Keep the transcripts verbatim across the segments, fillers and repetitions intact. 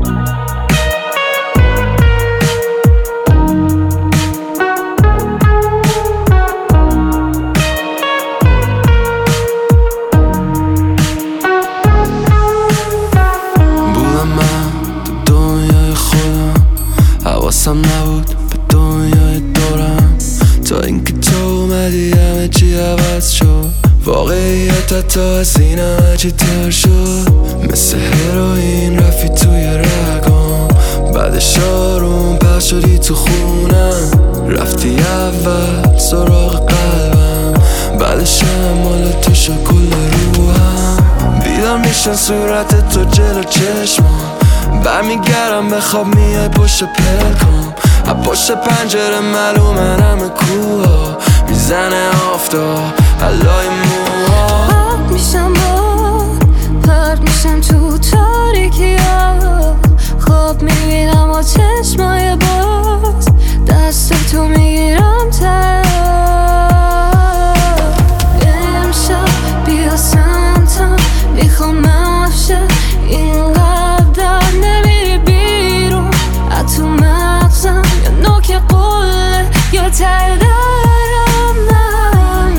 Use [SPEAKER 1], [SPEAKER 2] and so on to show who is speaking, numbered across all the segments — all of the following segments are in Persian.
[SPEAKER 1] حواسم نبود به دنیای دورم تا اینکه تو اومدی همه چی عوض شد. واقعیت تا از این همه چی تر شد. مثل هروئین رفی توی رگام، بعدش آروم پخش شدی تو خونم. رفتی اول سراغ قلبم، بعدش هم مال تو شد کل روحم. بیدار میشن صورت تو جلو چشمام، برمیگردم به خواب میای پشت پلکام. از پشت پنجره معلومه همه کوها، میزنه آفتاب علای موها.
[SPEAKER 2] پاک میشم باد پرد میشم تو تاریکی ها، خواب میبینم و چشمای باز، دست تو میگیرم تا امشب بیا سمتم، میخوام افشه اینقدر نمیری بیرون. از تو مغزم یا نوک قله یا ته درم من.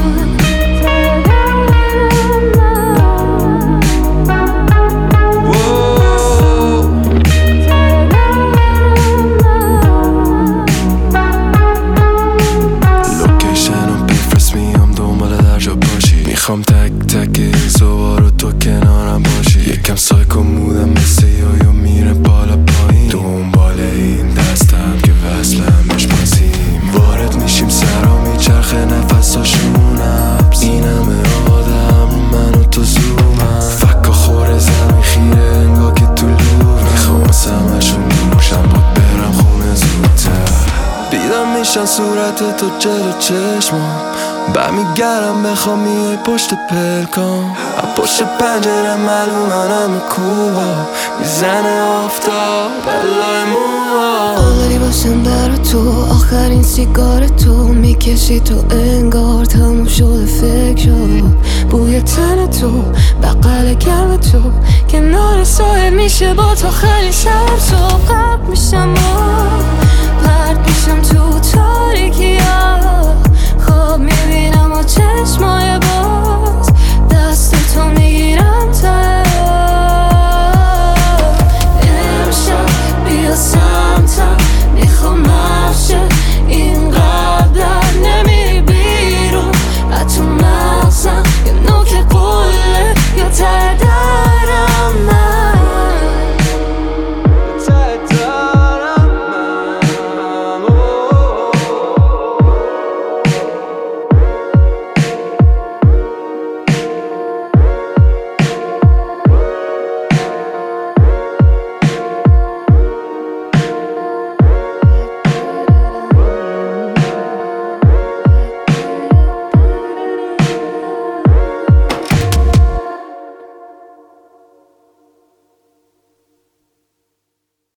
[SPEAKER 1] لوکیشن رو بفرست میام دنبال در جا باشی. میخوام تک تک این صبح رو تو کنارم باشی. یکم سایکو مودم مثل یویو میره بالا پایین، دنبال این دستم که وصلم بشمازیم. وارد میشیم سرا میچرخه نفساشون نبز، این همه آدم رو من و تو زومم. فکا خوره زمین خیره انگا که تو لوب، میخوام سمشون میموشم بود برم خونه زودتر. بیدار میشن صورت تو جلو چشمام، برمیگردم بخوام میای پشت پلکام. از پشت پنجره معلومه همه کوها، میزنه آفتاب علای موها.
[SPEAKER 2] آلری باشم برا تو، آخرین سیگار تو میکشی تو انگار تموم شده فکر شد. بوی تن تو بغل گرم تو، کنار ساحل میشه با تو خیلی شب. صبح قبل میشم